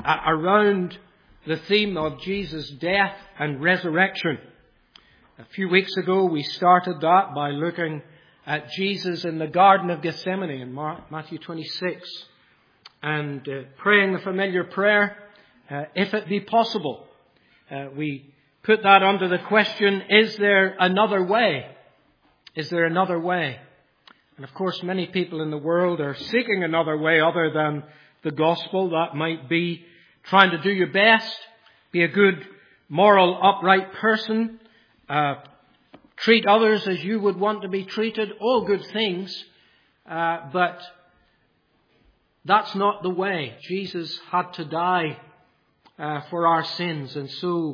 around the theme of Jesus' death and resurrection. A few weeks ago we started that by looking at Jesus in the Garden of Gethsemane in Matthew 26 and praying the familiar prayer, if it be possible. We put that under the question, is there another way? Is there another way? And of course many people in the world are seeking another way other than the gospel. That might be trying to do your best, be a good, moral, upright person, treat others as you would want to be treated, all good things, but that's not the way. Jesus had to die for our sins, and so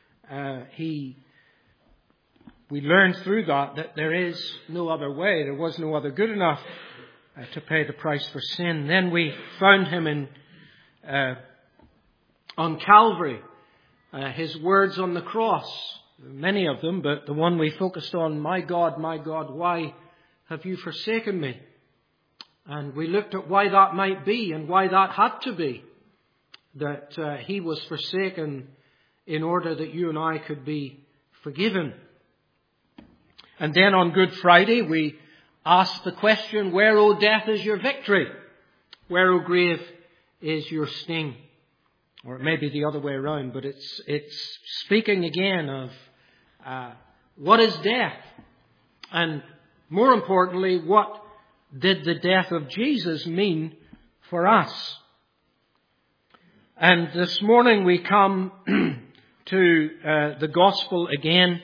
we learned through that there is no other way. There was no other good enough to pay the price for sin. Then we found him on Calvary, his words on the cross, many of them, but the one we focused on, my God, why have you forsaken me? And we looked at why that might be and why that had to be, that he was forsaken in order that you and I could be forgiven. And then on Good Friday we asked the question, where, O death, is your victory? Where, O grave, is your sting? Or it may be the other way around, but it's speaking again of what is death? And more importantly, what did the death of Jesus mean for us? And this morning we come to the gospel again.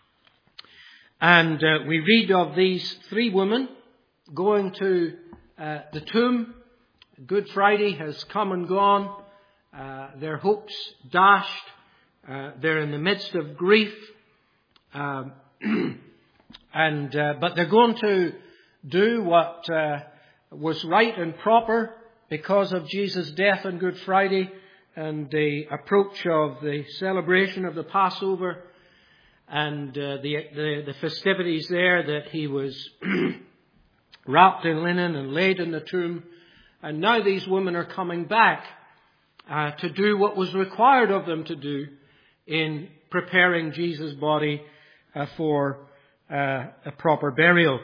And we read of these three women going to the tomb. Good Friday has come and gone. Their hopes dashed. They're in the midst of grief. But they're going to do what was right and proper because of Jesus' death on Good Friday and the approach of the celebration of the Passover and the festivities there, that he was wrapped in linen and laid in the tomb. And now these women are coming back to do what was required of them to do in preparing Jesus' body for a proper burial.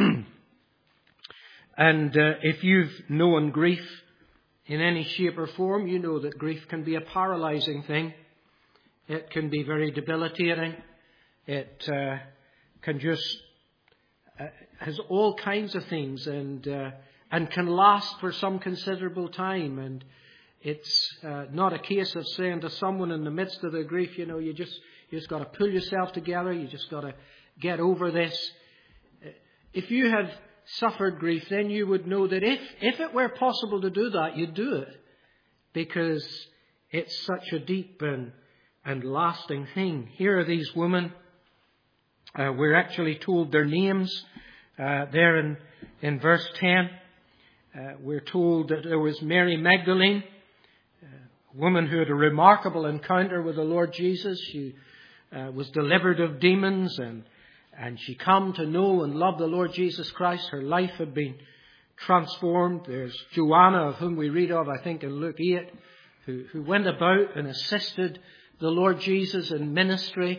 And if you've known grief in any shape or form, you know that grief can be a paralyzing thing. It can be very debilitating. It can just has all kinds of things and can last for some considerable time. And it's not a case of saying to someone in the midst of their grief, you just got to pull yourself together. You just got to get over this. If you had suffered grief, then you would know that if it were possible to do that, you'd do it, because it's such a deep and lasting thing. Here are these women. We're actually told their names there in verse 10. We're told that there was Mary Magdalene, a woman who had a remarkable encounter with the Lord Jesus. She was delivered of demons and she come to know and love the Lord Jesus Christ. Her life had been transformed. There's Joanna, of whom we read of, I think, in Luke 8, who went about and assisted the Lord Jesus in ministry.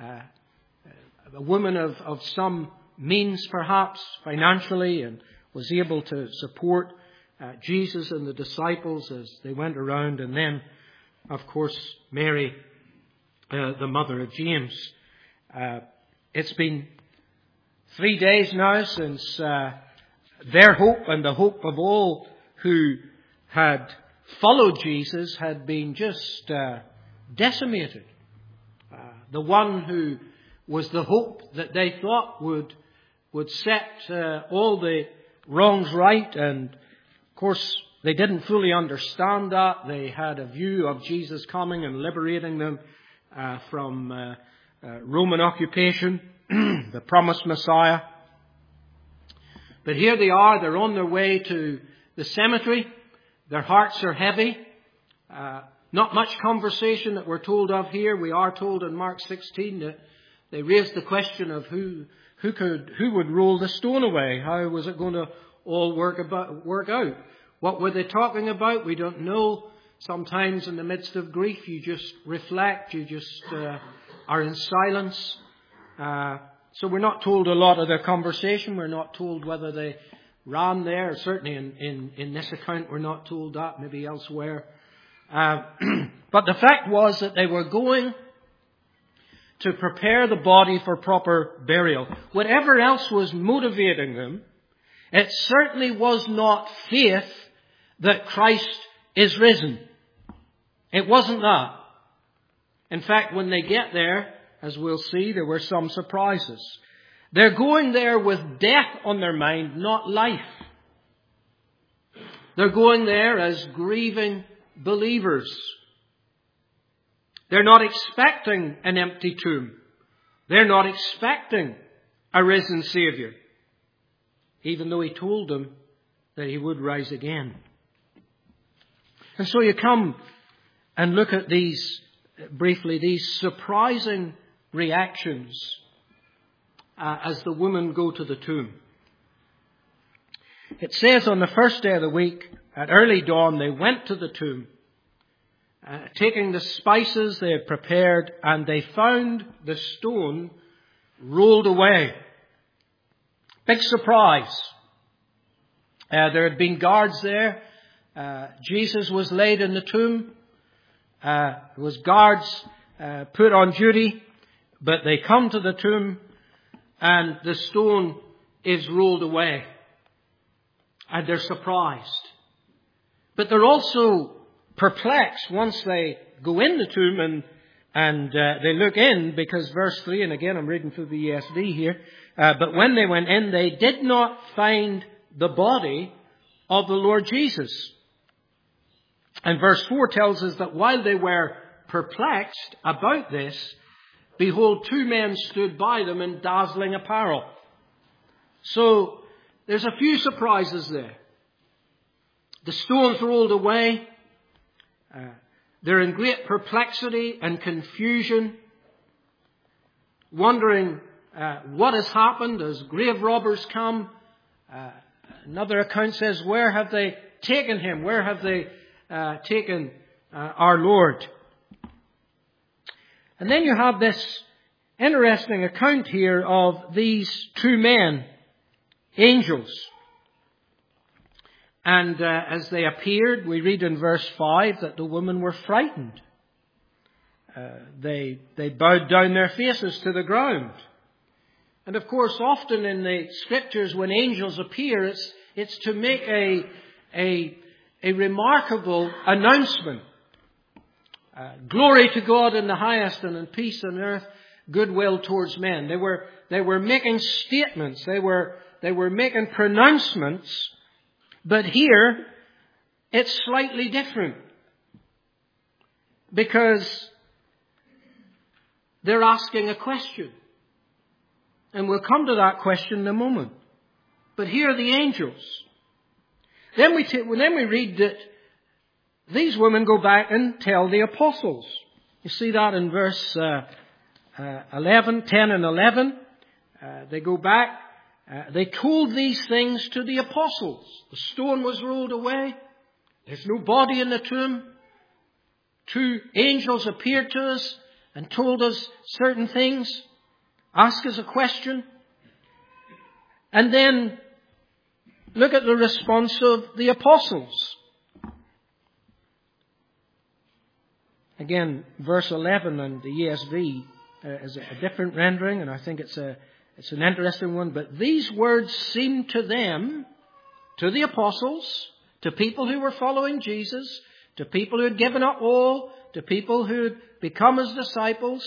A woman of some means, perhaps, financially, and was able to support Jesus and the disciples as they went around. And then, of course, Mary, the mother of James. It's been 3 days now since their hope and the hope of all who had followed Jesus had been just decimated. The one who was the hope that they thought would set all the wrongs right. And of course, they didn't fully understand that. They had a view of Jesus coming and liberating them from Roman occupation, the promised Messiah. But here they are. They're on their way to the cemetery. Their hearts are heavy. Not much conversation that we're told of here. We are told in Mark 16 that they raised the question of who would roll the stone away. How was it going to all work out? What were they talking about? We don't know. Sometimes in the midst of grief, you just reflect, you just are in silence. So we're not told a lot of their conversation. We're not told whether they ran there. Certainly in this account, we're not told that, maybe elsewhere. But the fact was that they were going to prepare the body for proper burial. Whatever else was motivating them, it certainly was not faith that Christ is risen. It wasn't that. In fact, when they get there, as we'll see, there were some surprises. They're going there with death on their mind, not life. They're going there as grieving believers. They're not expecting an empty tomb. They're not expecting a risen Savior, even though He told them that He would rise again. And so you come and look at these, briefly, these surprising reactions as the women go to the tomb. It says on the first day of the week, at early dawn, they went to the tomb, taking the spices they had prepared, and they found the stone rolled away. Big surprise. There had been guards there. Jesus was laid in the tomb. There was guards put on duty, but they come to the tomb and the stone is rolled away. And they're surprised. But they're also perplexed once they go in the tomb and they look in, because verse 3, and again I'm reading through the ESV here, but when they went in, they did not find the body of the Lord Jesus. And verse 4 tells us that while they were perplexed about this, behold, two men stood by them in dazzling apparel. So there's a few surprises there. The stone's rolled away. They're in great perplexity and confusion, wondering what has happened as grave robbers come. Another account says, where have they taken him? Where have they taken our Lord? And then you have this interesting account here of these two men, angels. And as they appeared, we read in verse 5 that the women were frightened. They bowed down their faces to the ground. And of course, often in the scriptures when angels appear, it's to make a remarkable announcement. Glory to God in the highest, and in peace on earth, goodwill towards men. They were making statements. They were making pronouncements. But here, it's slightly different. Because they're asking a question. And we'll come to that question in a moment. But here are the angels. Then we read that these women go back and tell the apostles. You see that in verse 10 and 11. They go back. They told these things to the apostles. The stone was rolled away. There's no body in the tomb. Two angels appeared to us and told us certain things. Asked us a question. And then look at the response of the apostles. Again, verse 11 and the ESV is a different rendering, and I think it's an interesting one. But these words seemed to them, to the apostles, to people who were following Jesus, to people who had given up all, to people who had become His disciples.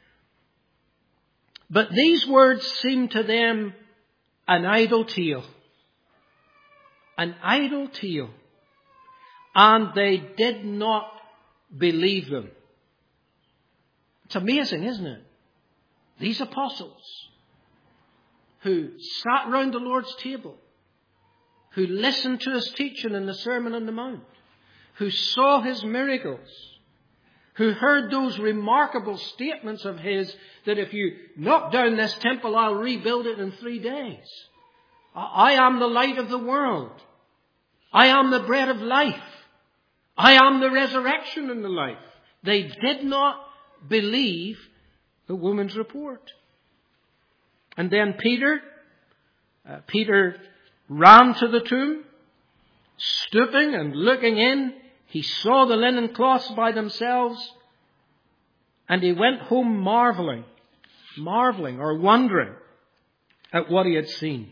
But these words seemed to them an idle tale. An idle tale. And they did not believe them. It's amazing, isn't it? These apostles who sat round the Lord's table, who listened to His teaching in the Sermon on the Mount, who saw His miracles, who heard those remarkable statements of His that if you knock down this temple, I'll rebuild it in 3 days. I am the light of the world. I am the bread of life. I am the resurrection and the life. They did not believe the woman's report. And then Peter ran to the tomb, stooping and looking in. He saw the linen cloths by themselves, and he went home marveling or wondering at what he had seen.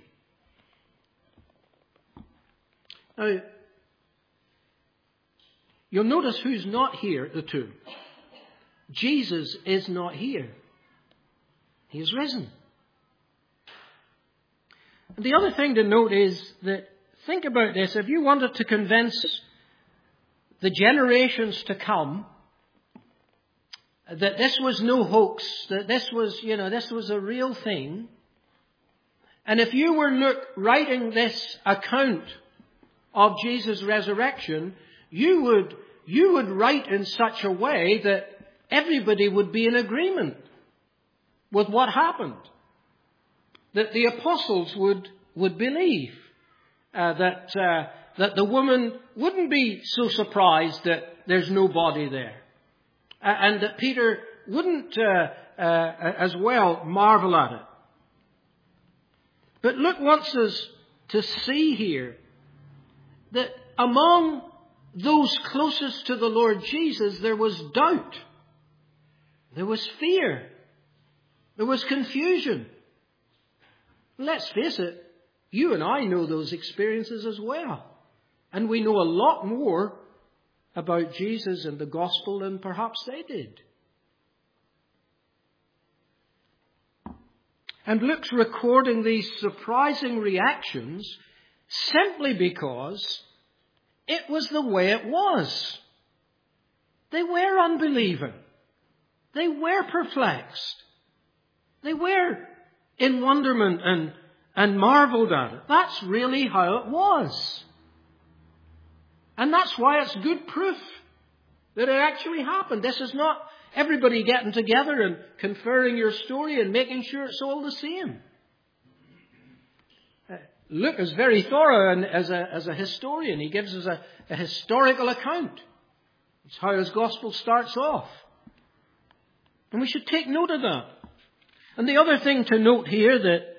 Now, you'll notice who's not here at the tomb. Jesus is not here. He is risen. And the other thing to note is that, think about this, if you wanted to convince the generations to come that this was no hoax, that this was a real thing, and if you were writing this account of Jesus' resurrection, you would write in such a way that everybody would be in agreement with what happened. That the apostles would believe that the woman wouldn't be so surprised that there's no body there. And that Peter wouldn't as well marvel at it. But Luke wants us to see here that among those closest to the Lord Jesus, there was doubt. There was fear. There was confusion. Let's face it, you and I know those experiences as well. And we know a lot more about Jesus and the gospel than perhaps they did. And Luke's recording these surprising reactions simply because it was the way it was. They were unbelieving. They were perplexed. They were in wonderment and marveled at it. That's really how it was. And that's why it's good proof that it actually happened. This is not everybody getting together and conferring your story and making sure it's all the same. Luke is very thorough as a historian. He gives us a historical account. It's how his gospel starts off. And we should take note of that. And the other thing to note here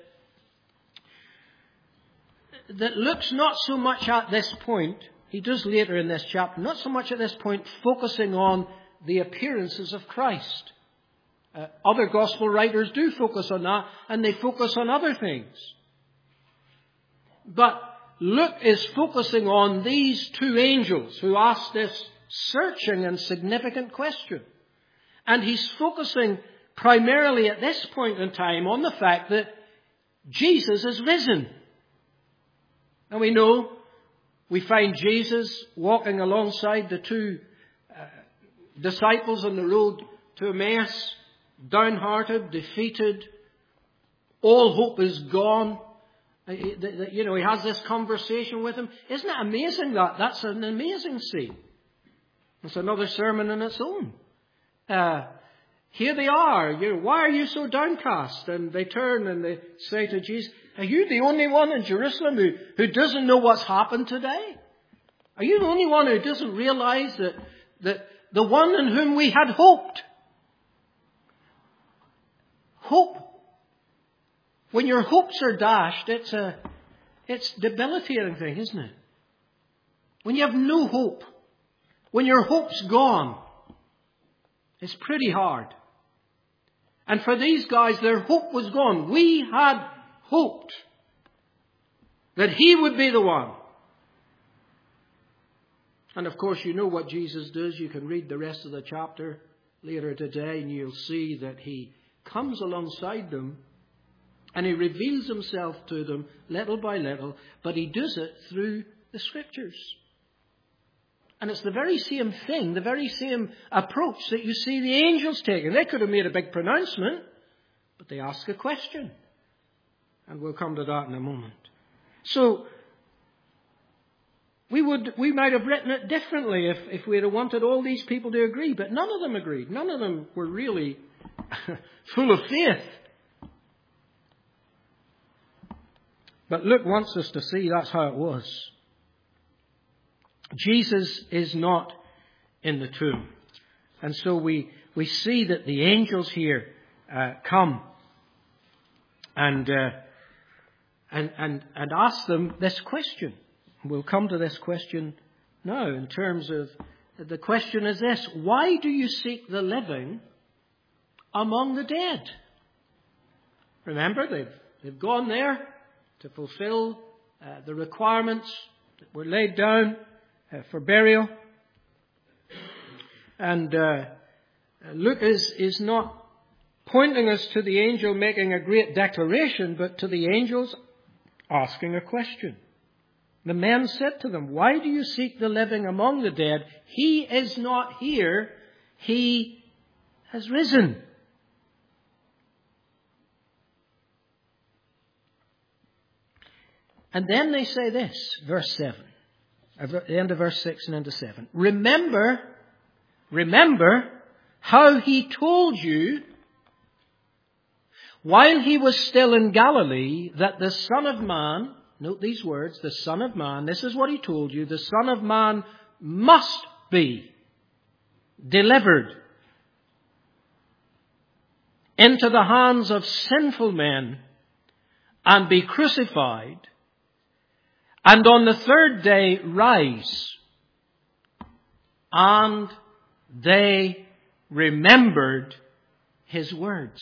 that Luke's not so much at this point, he does later in this chapter, not so much at this point focusing on the appearances of Christ. Other gospel writers do focus on that, and they focus on other things. But Luke is focusing on these two angels who asked this searching and significant question. And he's focusing primarily at this point in time on the fact that Jesus is risen. And we find Jesus walking alongside the two disciples on the road to Emmaus, downhearted, defeated. All hope is gone. He has this conversation with him. Isn't it amazing that? That's an amazing scene. It's another sermon in its own. Here they are. Why are you so downcast? And they turn and they say to Jesus, are you the only one in Jerusalem who doesn't know what's happened today? Are you the only one who doesn't realize that the one in whom we had hoped? Hope. When your hopes are dashed, it's a debilitating thing, isn't it? When you have no hope, when your hope's gone, it's pretty hard. And for these guys, their hope was gone. We had hoped that he would be the one. And of course, you know what Jesus does. You can read the rest of the chapter later today, and you'll see that he comes alongside them and he reveals himself to them little by little, but he does it through the Scriptures. And it's the very same thing, the very same approach that you see the angels taking. They could have made a big pronouncement, but they ask a question. And we'll come to that in a moment. So, we might have written it differently if we had wanted all these people to agree, but none of them agreed. None of them were really full of faith. But Luke wants us to see that's how it was. Jesus is not in the tomb. And so we see that the angels here come and ask them this question. We'll come to this question now in terms of, the question is this: why do you seek the living among the dead? Remember, they've gone there to fulfill the requirements that were laid down for burial. And Luke is not pointing us to the angel making a great declaration, but to the angels asking a question. The men said to them, "Why do you seek the living among the dead? He is not here. He has risen." And then they say this, verse 7, at the end of verse 6 and into 7. Remember how he told you while he was still in Galilee that the Son of Man, note these words, the Son of Man, this is what he told you, the Son of Man must be delivered into the hands of sinful men and be crucified, and on the third day rise. And they remembered his words.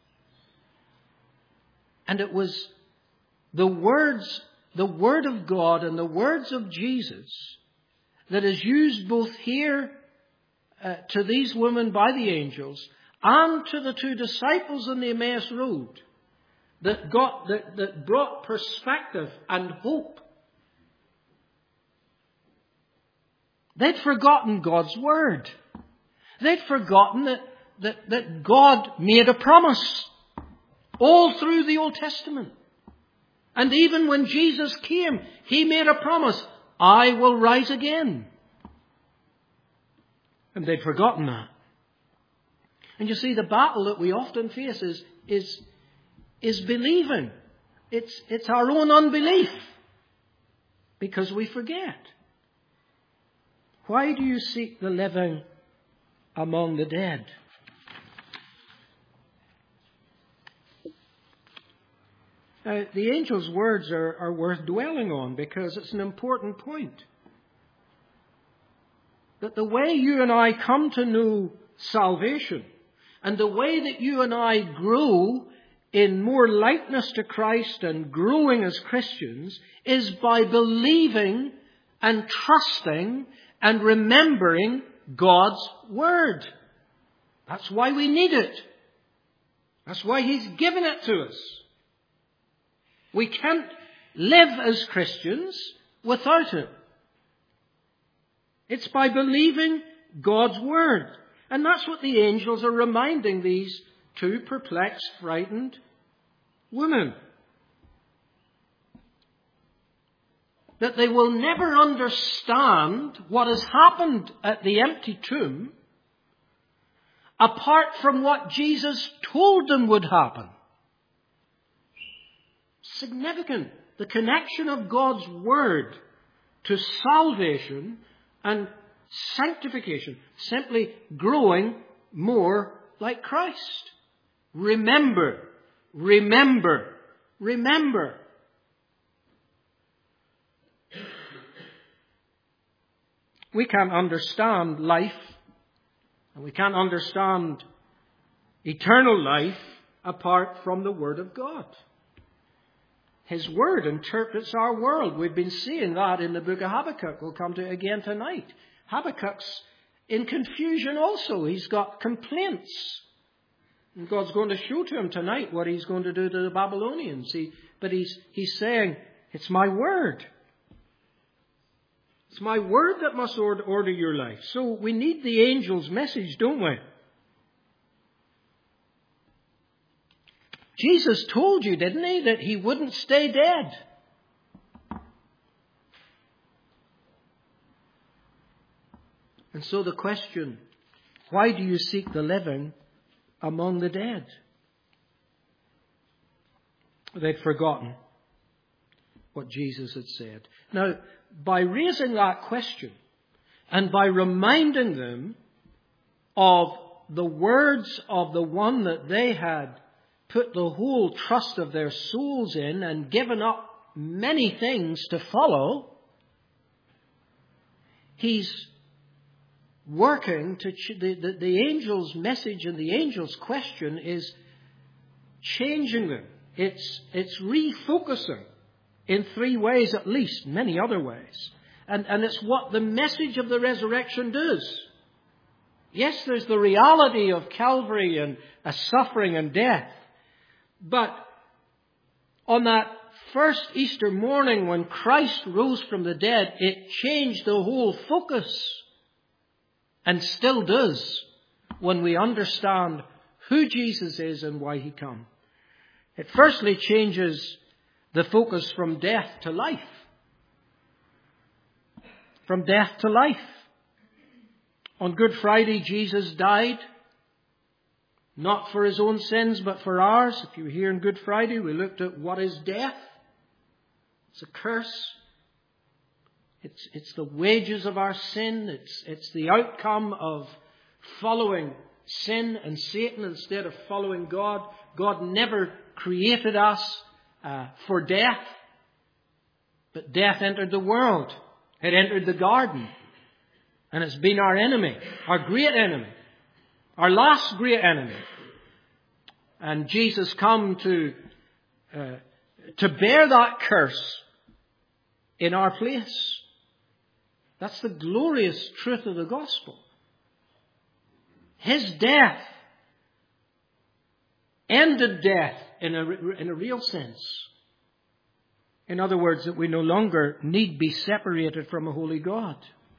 And it was the word of God and the words of Jesus that is used both here to these women by the angels and to the two disciples on the Emmaus Road that brought perspective and hope. They'd forgotten God's word. They'd forgotten that God made a promise all through the Old Testament. And even when Jesus came, he made a promise, "I will rise again." And they'd forgotten that. And you see, the battle that we often face is believing. It's our own unbelief. Because we forget. Why do you seek the living among the dead? Now, the angel's words are worth dwelling on because it's an important point. That the way you and I come to know salvation and the way that you and I grow in more likeness to Christ and growing as Christians is by believing and trusting and remembering God's word. That's why we need it. That's why he's given it to us. We can't live as Christians without it. It's by believing God's word. And that's what the angels are reminding these two perplexed, frightened women. That they will never understand what has happened at the empty tomb apart from what Jesus told them would happen. Significant. The connection of God's word to salvation and sanctification. Simply growing more like Christ. Remember, remember, remember. We can't understand life, and we can't understand eternal life apart from the Word of God. His Word interprets our world. We've been seeing that in the book of Habakkuk. We'll come to it again tonight. Habakkuk's in confusion also. He's got complaints. And God's going to show to him tonight what he's going to do to the Babylonians. But he's saying, it's my Word. It's my word that must order your life. So we need the angel's message, don't we? Jesus told you, didn't he, that he wouldn't stay dead. And so the question, why do you seek the living among the dead? They'd forgotten what Jesus had said. Now, by raising that question, and by reminding them of the words of the one that they had put the whole trust of their souls in and given up many things to follow, he's working to the angel's message and the angel's question is changing them. It's refocusing in three ways at least, many other ways. And it's what the message of the resurrection does. Yes, there's the reality of Calvary and a suffering and death. But on that first Easter morning when Christ rose from the dead, it changed the whole focus. And still does when we understand who Jesus is and why he came. It firstly changes the focus from death to life. From death to life. On Good Friday, Jesus died, not for his own sins, but for ours. If you were here on Good Friday, we looked at what is death. It's a curse. It's the wages of our sin. It's the outcome of following sin and Satan instead of following God. God never created us for death, but death entered the world. It entered the garden. And it's been our enemy, our great enemy, our last great enemy. And Jesus come to bear that curse in our place. That's the glorious truth of the gospel. His death ended death in a real sense. In other words, that we no longer need be separated from a holy God.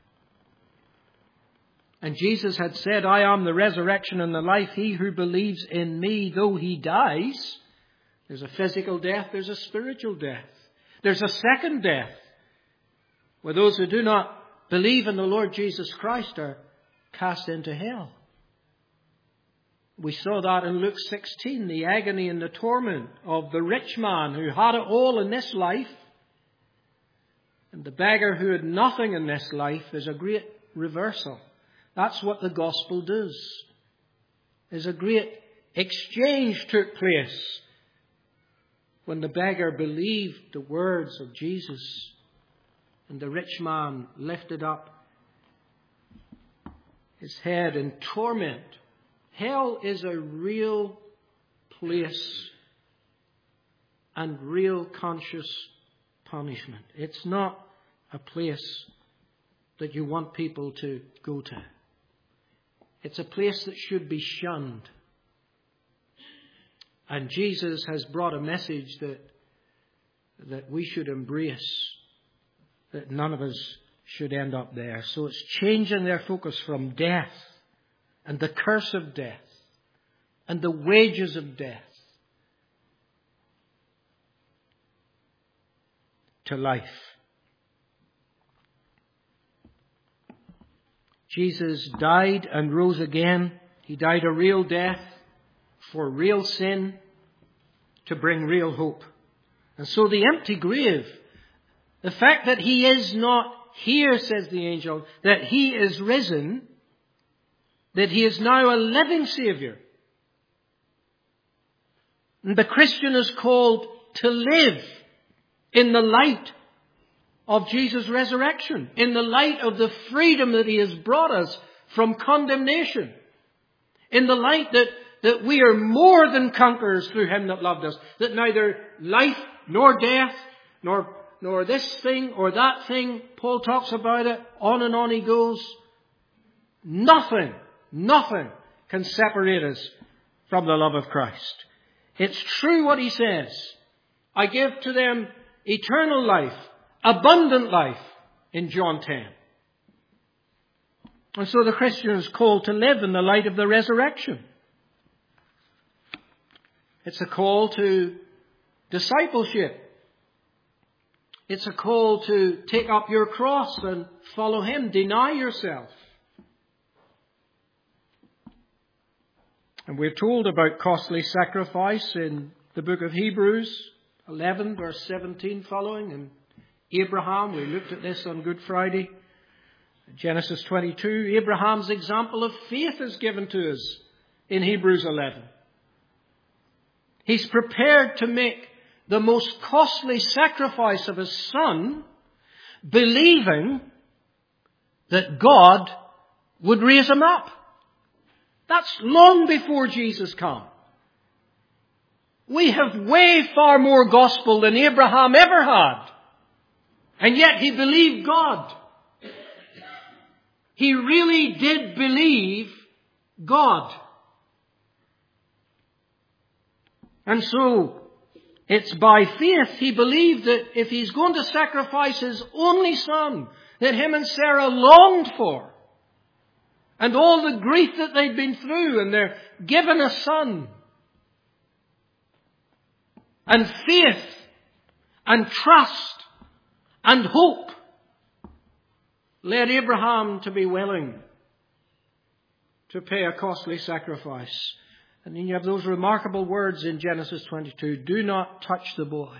And Jesus had said, I am the resurrection and the life. He who believes in me, though he dies, there's a physical death, there's a spiritual death. There's a second death, where those who do not believe in the Lord Jesus Christ are cast into hell. We saw that in Luke 16, the agony and the torment of the rich man who had it all in this life, and the beggar who had nothing in this life. There's a great reversal. That's what the gospel does. There's a great exchange took place when the beggar believed the words of Jesus and the rich man lifted up his head in torment. Hell is a real place and real conscious punishment. It's not a place that you want people to go to. It's a place that should be shunned. And Jesus has brought a message that we should embrace, that none of us should end up there. So it's changing their focus from death and the curse of death and the wages of death to life. Jesus died and rose again. He died a real death for real sin to bring real hope. And so the empty grave, the fact that he is not here, says the angel, that he is risen, that he is now a living Saviour. And the Christian is called to live in the light of Jesus' resurrection, in the light of the freedom that he has brought us from condemnation, in the light that we are more than conquerors through him that loved us, that neither life nor death, nor this thing or that thing, Paul talks about it, on and on he goes. Nothing can separate us from the love of Christ. It's true what he says. I give to them eternal life, abundant life, in John 10. And so the Christian is called to live in the light of the resurrection. It's a call to discipleship. It's a call to take up your cross and follow him. Deny yourself. And we're told about costly sacrifice in the book of Hebrews 11, verse 17 following. And Abraham, we looked at this on Good Friday. Genesis 22, Abraham's example of faith is given to us in Hebrews 11. He's prepared to make the most costly sacrifice of his son, believing that God would raise him up. That's long before Jesus came. We have way far more gospel than Abraham ever had. And yet he believed God. He really did believe God. And so, it's by faith he believed that if he's going to sacrifice his only son, that him and Sarah longed for, and all the grief that they'd been through, and they're given a son, and faith, and trust, and hope, led Abraham to be willing to pay a costly sacrifice. And then you have those remarkable words in Genesis 22, do not touch the boy.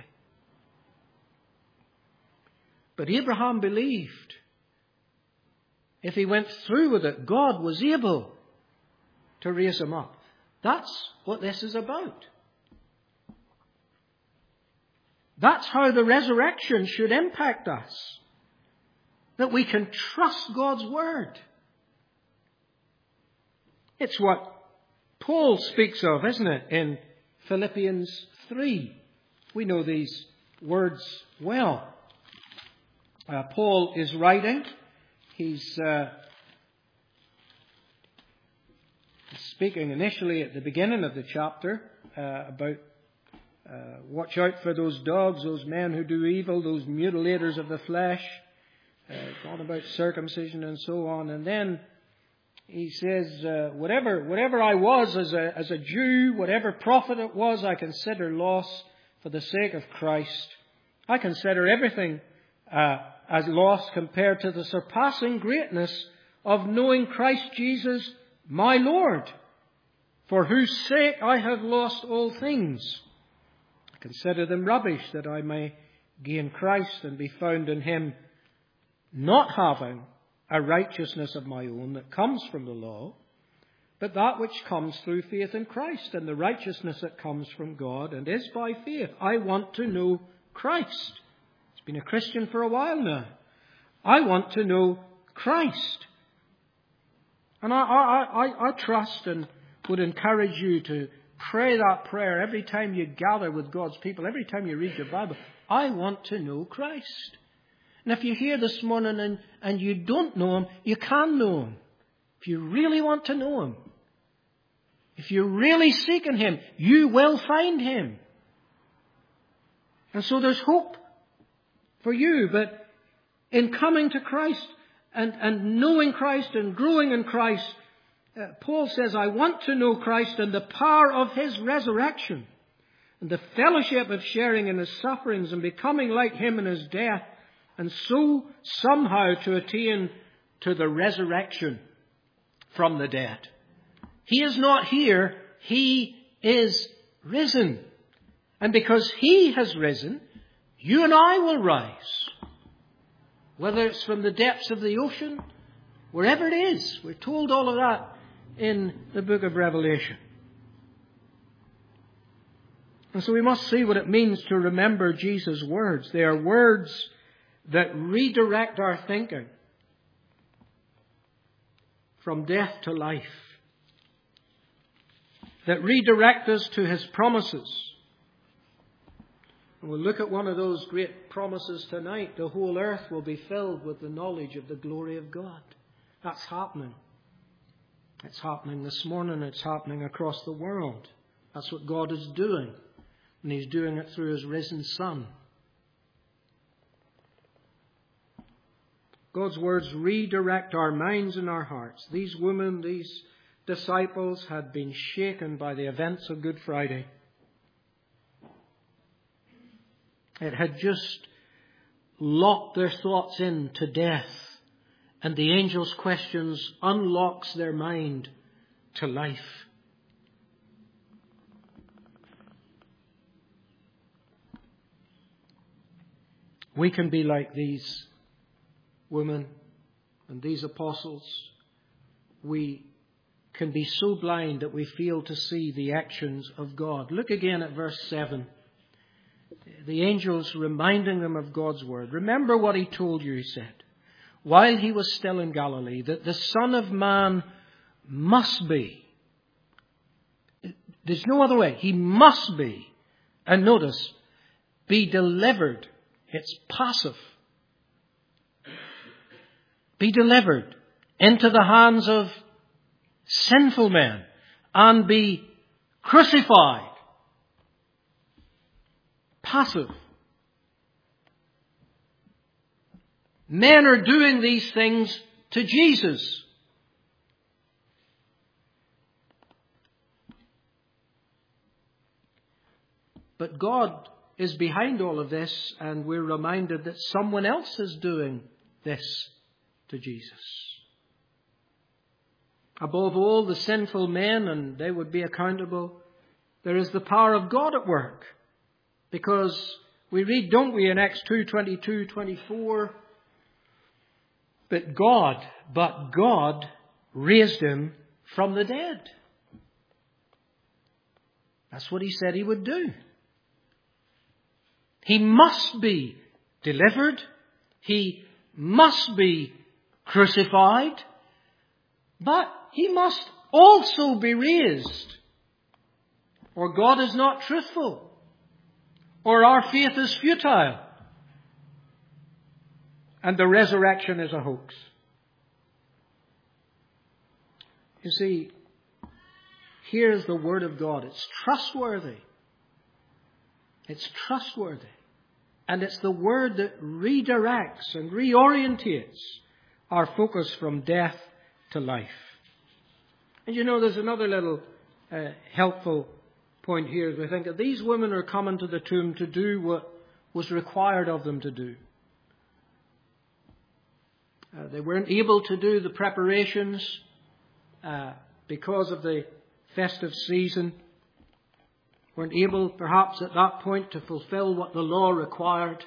But Abraham believed if he went through with it, God was able to raise him up. That's what this is about. That's how the resurrection should impact us. That we can trust God's word. It's what Paul speaks of, isn't it, in Philippians 3. We know these words well. Paul is writing. He's speaking initially at the beginning of the chapter about watch out for those dogs, those men who do evil, those mutilators of the flesh. On about circumcision and so on. And then he says, whatever I was as a Jew, whatever profit it was, I consider loss for the sake of Christ. I consider everything as loss compared to the surpassing greatness of knowing Christ Jesus, my Lord, for whose sake I have lost all things. I consider them rubbish, that I may gain Christ and be found in him, not having a righteousness of my own that comes from the law, but that which comes through faith in Christ, and the righteousness that comes from God and is by faith. I want to know Christ. He's been a Christian for a while now. I want to know Christ. And I trust and would encourage you to pray that prayer every time you gather with God's people, every time you read your Bible. I want to know Christ. And if you're here this morning and you don't know him, you can know him. If you really want to know him, if you're really seeking him, you will find him. And so there's hope for you. But in coming to Christ and knowing Christ and growing in Christ, Paul says, I want to know Christ and the power of his resurrection and the fellowship of sharing in his sufferings and becoming like him in his death, and so somehow to attain to the resurrection from the dead. He is not here. He is risen. And because he has risen, you and I will rise. Whether it's from the depths of the ocean, wherever it is. We're told all of that in the book of Revelation. And so we must see what it means to remember Jesus' words. They are words that redirect our thinking from death to life, that redirect us to his promises. And we'll look at one of those great promises tonight. The whole earth will be filled with the knowledge of the glory of God. That's happening. It's happening this morning. It's happening across the world. That's what God is doing. And he's doing it through his risen Son. God's words redirect our minds and our hearts. These women, these disciples had been shaken by the events of Good Friday. It had just locked their thoughts in to death. And the angel's questions unlocks their mind to life. We can be like these women and these apostles, we can be so blind that we fail to see the actions of God. Look again at verse 7. The angels reminding them of God's word. Remember what he told you, he said, while he was still in Galilee, that the Son of Man must be. There's no other way. He must be. And notice, be delivered. It's passive. Be delivered into the hands of sinful men and be crucified. Passive. Men are doing these things to Jesus. But God is behind all of this, and we're reminded that someone else is doing this to Jesus. Above all the sinful men, and they would be accountable, there is the power of God at work. Because we read, don't we, in Acts 2:22-24, but God raised him from the dead. That's what he said he would do. He must be delivered. He must be crucified. But he must also be raised. Or God is not truthful. Or our faith is futile. And the resurrection is a hoax. You see, here's the Word of God. It's trustworthy. It's trustworthy. And it's the Word that redirects and reorientates our focus from death to life. And you know, there's another little helpful point here as we think that these women are coming to the tomb to do what was required of them to do. They weren't able to do the preparations because of the festive season. Weren't able, perhaps, at that point to fulfill what the law required.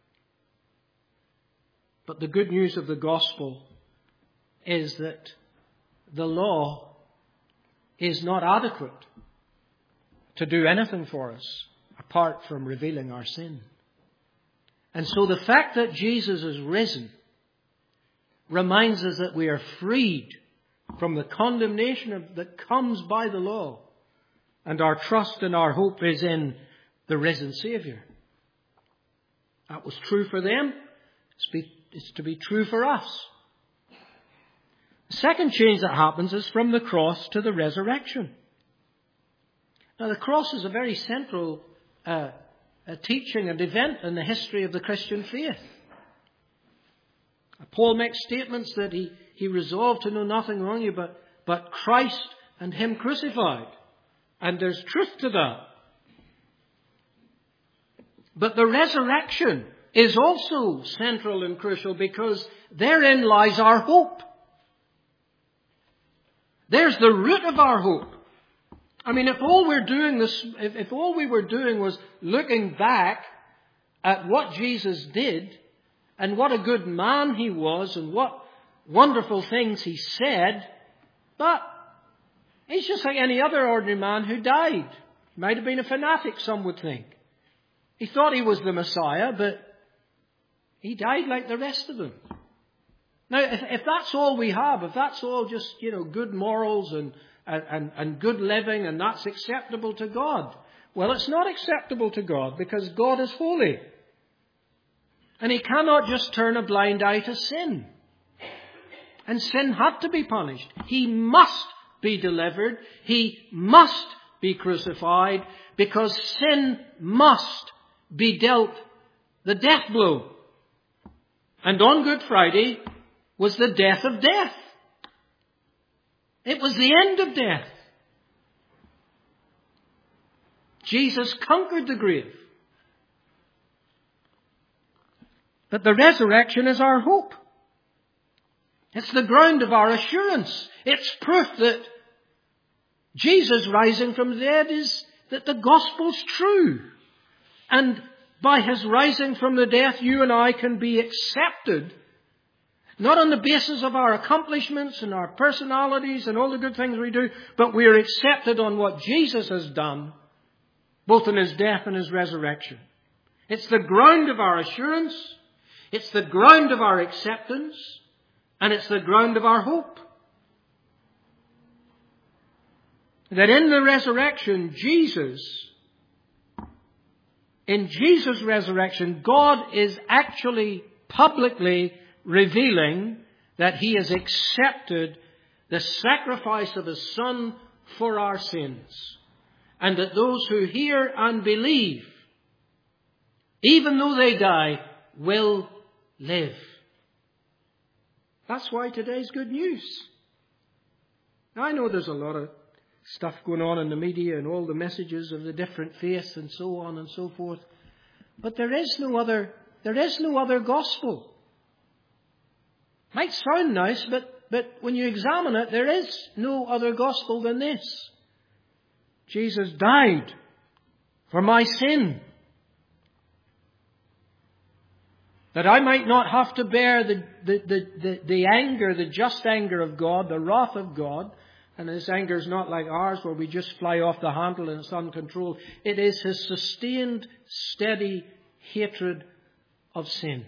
But the good news of the gospel is that the law is not adequate to do anything for us apart from revealing our sin. And so the fact that Jesus is risen reminds us that we are freed from the condemnation that comes by the law. And our trust and our hope is in the risen Saviour. That was true for them. It's to be true for us. The second change that happens is from the cross to the resurrection. Now, the cross is a very central teaching and event in the history of the Christian faith. Paul makes statements that he resolved to know nothing wrong you but Christ and Him crucified. And there's truth to that. But the resurrection is also central and crucial because therein lies our hope. There's the root of our hope. I mean, if all we were doing was looking back at what Jesus did and what a good man He was and what wonderful things He said, but He's just like any other ordinary man who died. He might have been a fanatic, some would think. He thought he was the Messiah, but He died like the rest of them. Now, if that's all we have, if that's all just, good morals and good living, and that's acceptable to God, well, it's not acceptable to God because God is holy. And He cannot just turn a blind eye to sin. And sin had to be punished. He must be delivered. He must be crucified because sin must be dealt the death blow. And on Good Friday was the death of death. It was the end of death. Jesus conquered the grave. But the resurrection is our hope. It's the ground of our assurance. It's proof that Jesus rising from the dead is that the gospel's true. And by His rising from the dead, you and I can be accepted Not on the basis of our accomplishments and our personalities and all the good things we do, but we are accepted on what Jesus has done, both in his death and his resurrection. It's the ground of our assurance, it's the ground of our acceptance, and it's the ground of our hope. That in the resurrection, in Jesus' resurrection, God is actually publicly revealing that he has accepted the sacrifice of his Son for our sins. And that those who hear and believe, even though they die, will live. That's why today's good news. Now, I know there's a lot of stuff going on in the media and all the messages of the different faiths and so on and so forth. But there is no other gospel. Might sound nice, but when you examine it, there is no other gospel than this. Jesus died for my sin, that I might not have to bear the anger, the just anger of God, the wrath of God. And his anger is not like ours, where we just fly off the handle and it's uncontrolled. It is his sustained, steady hatred of sin.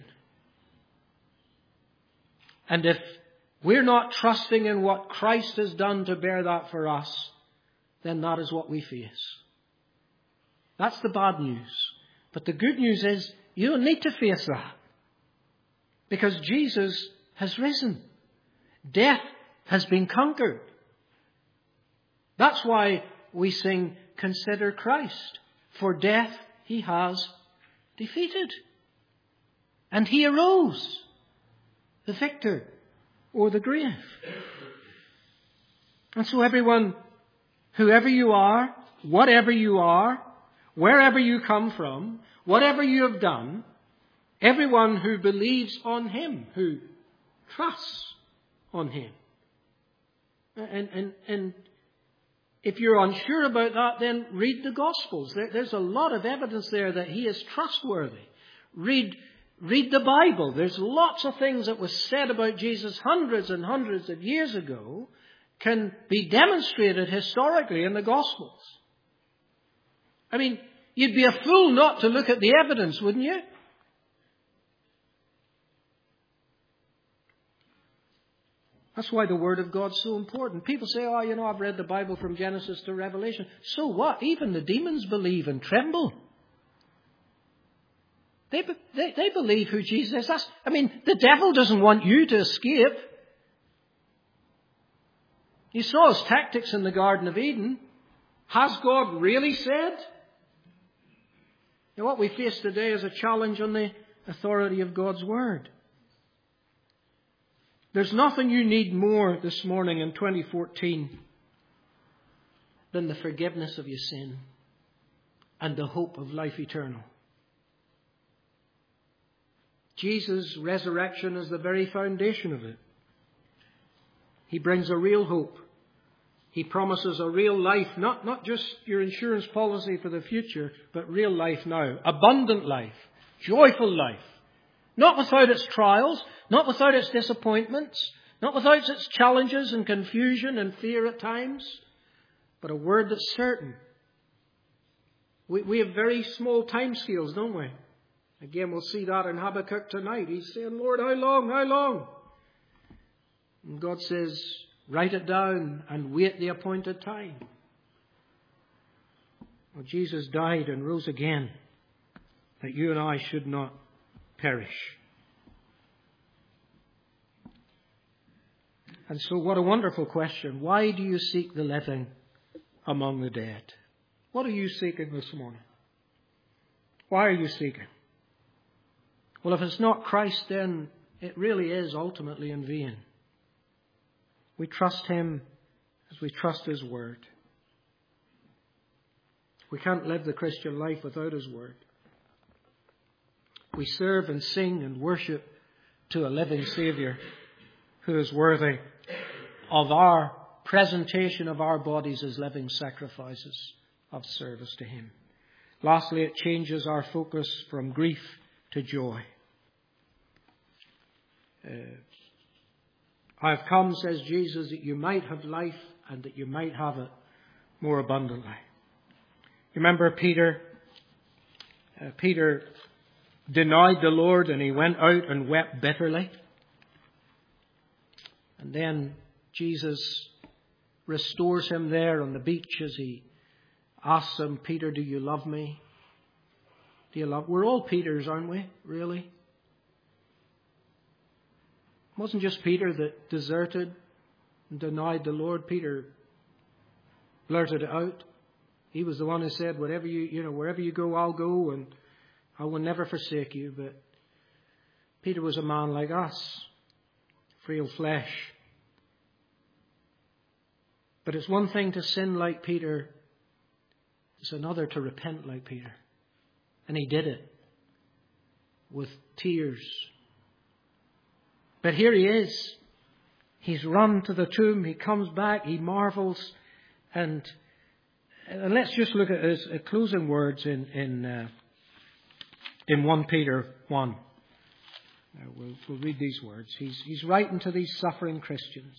And if we're not trusting in what Christ has done to bear that for us, then that is what we face. That's the bad news. But the good news is you don't need to face that, because Jesus has risen. Death has been conquered. That's why we sing, "Consider Christ, for death he has defeated. And he arose, the victor o'er the grave." And so everyone, whoever you are, whatever you are, wherever you come from, whatever you have done, everyone who believes on him, who trusts on him. And if you're unsure about that, then read the Gospels. There's a lot of evidence there that he is trustworthy. Read the Bible. There's lots of things that was said about Jesus hundreds and hundreds of years ago can be demonstrated historically in the Gospels. I mean, you'd be a fool not to look at the evidence, wouldn't you? That's why the Word of God's so important. People say, I've read the Bible from Genesis to Revelation. So what? Even the demons believe and tremble. They believe who Jesus is. The devil doesn't want you to escape. You saw his tactics in the Garden of Eden. Has God really said? What we face today is a challenge on the authority of God's Word. There's nothing you need more this morning in 2014 than the forgiveness of your sin and the hope of life eternal. Jesus' resurrection is the very foundation of it. He brings a real hope. He promises a real life, not just your insurance policy for the future, but real life now. Abundant life, joyful life. Not without its trials, not without its disappointments, not without its challenges and confusion and fear at times, but a word that's certain. We have very small time scales, don't we? Again, we'll see that in Habakkuk tonight. He's saying, "Lord, how long, how long?" And God says, "Write it down and wait the appointed time." Well, Jesus died and rose again, that you and I should not perish. And so what a wonderful question. Why do you seek the living among the dead? What are you seeking this morning? Why are you seeking? Well, if it's not Christ, then it really is ultimately in vain. We trust him as we trust his word. We can't live the Christian life without his word. We serve and sing and worship to a living Saviour who is worthy of our presentation of our bodies as living sacrifices of service to him. Lastly, it changes our focus from grief to joy. I have come, says Jesus, that you might have life and that you might have it more abundantly. You remember Peter? Peter denied the Lord and he went out and wept bitterly. And then Jesus restores him there on the beach as he asks him, Peter, do you love me? Do you love? We're all Peters, aren't we? Really? It wasn't just Peter that deserted and denied the Lord. Peter blurted it out. He was the one who said, wherever you go, I'll go, and I will never forsake you. But Peter was a man like us, frail flesh. But it's one thing to sin like Peter. It's another to repent like Peter. And he did it with tears. But here he is. He's run to the tomb. He comes back. He marvels. And let's just look at his closing words in 1 Peter 1. We'll read these words. He's writing to these suffering Christians.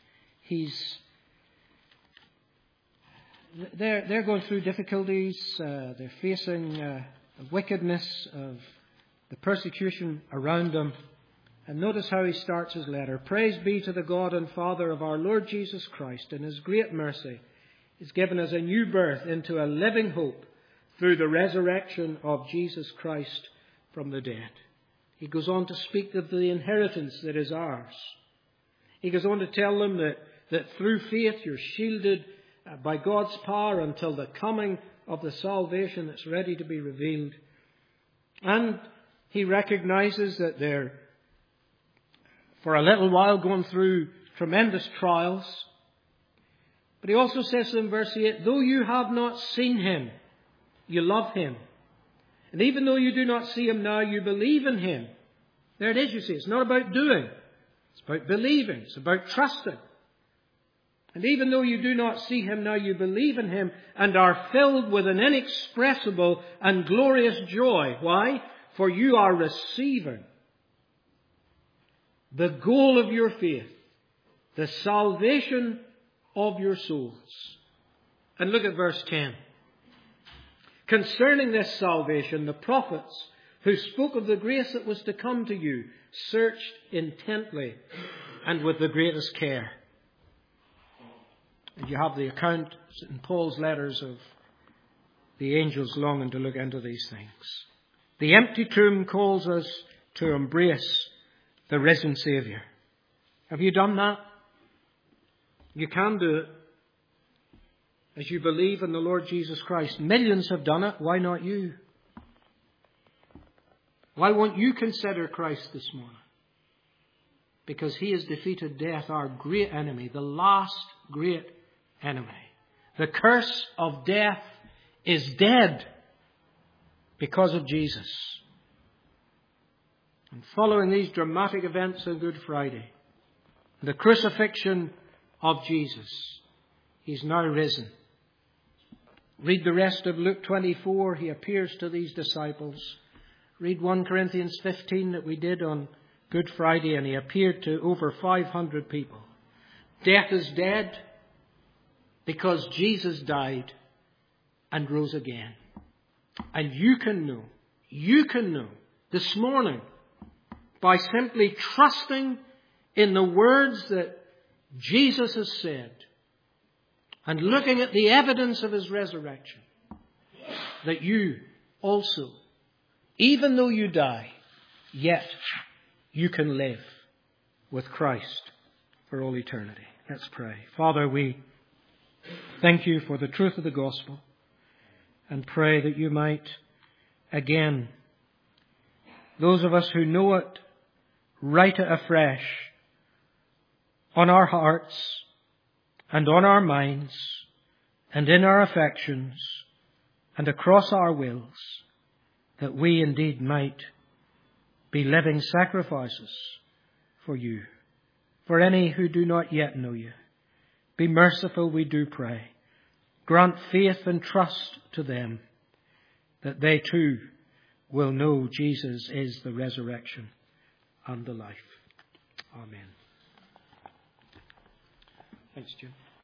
They're going through difficulties. They're facing the wickedness of the persecution around them. And notice how he starts his letter. Praise be to the God and Father of our Lord Jesus Christ. In his great mercy, he's given us a new birth into a living hope through the resurrection of Jesus Christ from the dead. He goes on to speak of the inheritance that is ours. He goes on to tell them that through faith you're shielded by God's power until the coming of the salvation that's ready to be revealed. And he recognizes that they're, for a little while, going through tremendous trials. But he also says in verse 8, though you have not seen him, you love him. And even though you do not see him now, you believe in him. There it is, you see. It's not about doing. It's about believing. It's about trusting. And even though you do not see him now, you believe in him and are filled with an inexpressible and glorious joy. Why? For you are receiving the goal of your faith, the salvation of your souls. And look at verse 10. Concerning this salvation, the prophets who spoke of the grace that was to come to you searched intently and with the greatest care. And you have the account in Paul's letters of the angels longing to look into these things. The empty tomb calls us to embrace the risen Saviour. Have you done that? You can do it as you believe in the Lord Jesus Christ. Millions have done it. Why not you? Why won't you consider Christ this morning? Because he has defeated death, our great enemy, the last great enemy. The curse of death is dead because of Jesus. And following these dramatic events on Good Friday, the crucifixion of Jesus, he's now risen. Read the rest of Luke 24. He appears to these disciples. Read 1 Corinthians 15 that we did on Good Friday, and he appeared to over 500 people. Death is dead because Jesus died and rose again. And you can know this morning by simply trusting in the words that Jesus has said and looking at the evidence of his resurrection, that you also, even though you die, yet you can live with Christ for all eternity. Let's pray. Father, we thank you for the truth of the gospel and pray that you might, again, those of us who know it, write it afresh on our hearts and on our minds and in our affections and across our wills, that we indeed might be living sacrifices for you, for any who do not yet know you. Be merciful, we do pray. Grant faith and trust to them, that they too will know Jesus is the resurrection and the life. Amen. Thanks, Jim.